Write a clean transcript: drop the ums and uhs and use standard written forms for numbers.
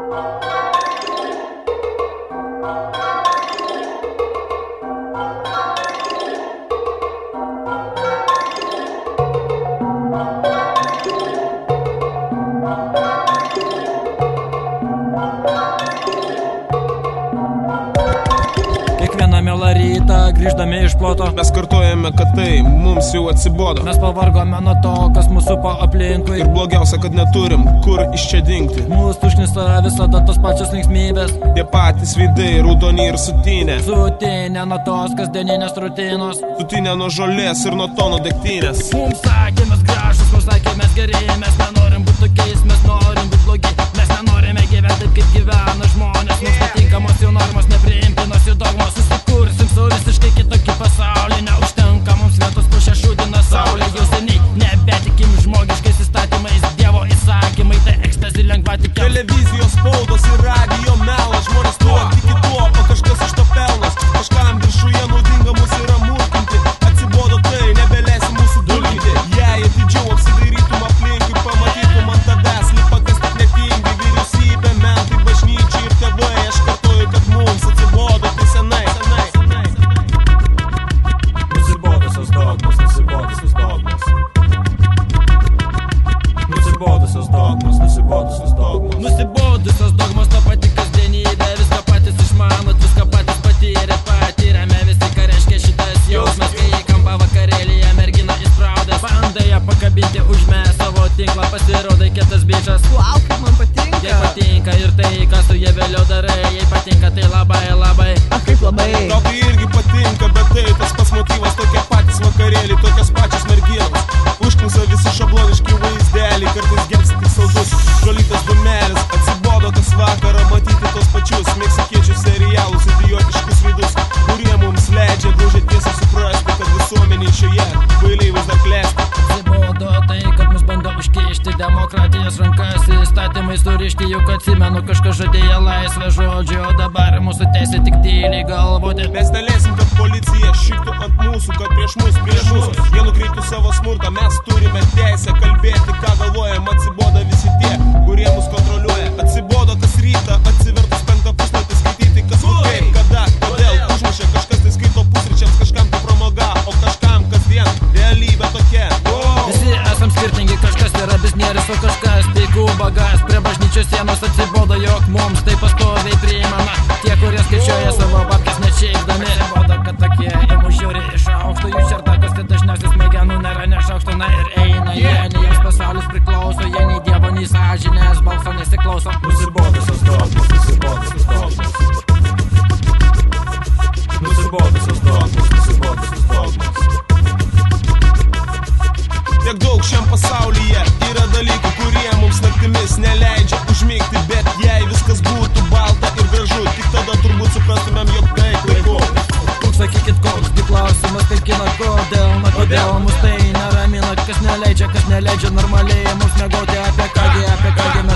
Kiekvieną mielą rytą grįždami iš ploto mes kartojame, kad tai mums jau atsibodo. Mes pavargome nuo to, kas mūsų supo aplinkui. Ir blogiausia, kad neturim kur iš čia dingti. Mūsų užknisa visada tos pačios linksmybės. Tie patys veidai, raudoni ir sutinė. Sutinė nuo tos kasdieninės rutinos. Sutinė nuo žolės ir nuo tono degtinės. Mums sakė mes gražus, mums sakė mes geri. Mes nenorim būti tokiais, mes norim būti blogi. Mes nenorime gyventi taip, kaip gyvena žmonės. Mums patinkamos jų normos, nepriimtinos jų dogmos. Susikursim su visiškai kitokį pasaulį. Neužtenka mums vietos, po šią šūdiną saulę. Jau seniai nebetikim žmogiškais įstatymais. Dievo įsakymai, tai ekstazi lengva tik televizijos, spaudos ir radijo melas. Žmonės tuo tiki tuo, o kažkas iš to pelnas. Kažkam viršuje naudinga mus yra murkinti. Atsibodo tai, nebeleisi mūsų dulkinti. Jei atidžiau apsidairytum aplinkui, pamatytum ant tavęs lipa kas tik netingi. Vyriausybė, mentai, bažnyčiai ir tėvai. Aš kartuoju, kad mums atsibodo tai senai. Nusibodusios dogmos, nusibodusios dogmos. Nusibodusios dogmos, nusibodusios dogmos. Nusibodusios dogmos, to pati kasdienybė. Viską patys išmanot, viską patys patyrėt. Patyrėme visi, ką reiškia šitas jausmas. Kai į kampą vakarėlyje mergina įspraudęs. Bandai ją pakabinti, užmės savo tinklą. Pasirodai kietas bičas. Wow, kaip man patinka. Jei patinka ir tai, ką su jie vėliau darai. Jei patinka, tai labai, labai. Kaip labai. Gal tai irgi patinka, bet tai tas pats motyvas. Tokie patys vakarėliai, tokios pačios merginos. Užknisa visi šabloniški vaizdeliai. Kartais gelbsti tik saldus žolytas dūmelis. Atsibodo tas vakarą matyti tos pačius meksikiečių serialus, idiotiškus veidus, kurie mums leidžia gražiai tiesiai suprasti, kad visuomeniai šioje bailiai vis dar klesti. Atsibodo tai, kad mus bando užkišti demokratijos rankas, įstatymai surišti, juk atsimenu kažkas žadėjo laisvę žodžio, o dabar mūsų teisė tik tyliai galvoti. Mes neleisim, kad policija šiktų ant mūsų, kad prieš mus jie nukreiptų savo smurtą. Mes turime teisę kalbėti, ką galvojam. Atsibodo visi tie, kurie mus kontroliuoja. Atsibodo kas rytą, atsivertus 5 puslapį skaityti, kas kaip, kada, kodėl užmušė. Kažkas tai skaito pusryčiams, kažkam tai pramoga, o kažkam kasdien realybė tokia. Visi esam skirtingi, kažkas yra biznieris, o kažkas tai kubagas. Prie bažnyčios sienos atsibodo, jog mums tai pastoviai priimama. Tie, kurie skaičiuoja savo babkes nešiaikdami. Atsibodo, kad tokie imu žiūri iš aukšto. Jų šertakas, tai dažniausiai smegenų nėra nešaukšto. Na ir eina jie, nei jiems pasaulis priklauso. Jie nei dievo, nei sąžinės balso nesiklauso. Nusibodusios dogmos, nusibodusios dogmos. Nusibodusios dogmos, nusibodusios dogmos. Tiek daug šiam pasaulyje yra dalykų, kurie mums naktimis neleidžia užmigti. Bet jei viskas būtų balta ir gražu, tik tada turbūt suprastumėm, jog tai klaiku. Sakykit, koks gi klausimas, kaip kina, kodėl mus tai neramina, kas neleidžia normaliai mums mėgauti, apie ką mes